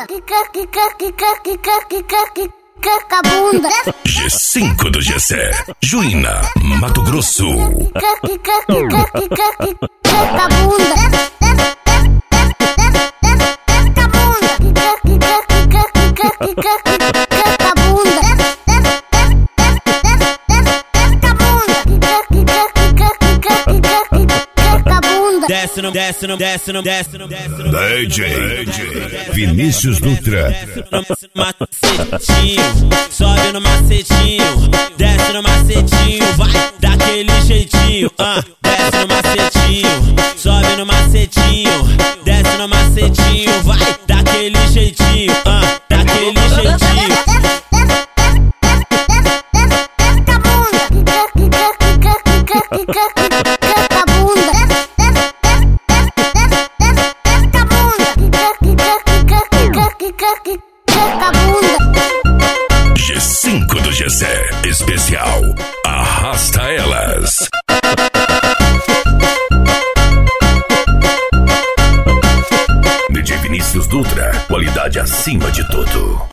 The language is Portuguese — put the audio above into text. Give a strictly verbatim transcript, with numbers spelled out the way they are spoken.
quica, quica, quica, quica, quica, quica, bunda. G cinco do Gessé, Juína, Mato Grosso. Quica, quica, quica, quica, quica, bunda. Desce no, desce no, desce no, desce no, desce no. D J Vinícius Dutra. Desce no macetinho, sobe no macetinho, desce no macetinho, vai daquele jeitinho. Ah, desce no macetinho, sobe no macetinho, desce no macetinho, vai daquele jeitinho. Ah, daquele jeitinho. G cinco do Gessé, especial Arrasta Elas. D J Vinícius Dutra, qualidade acima de tudo.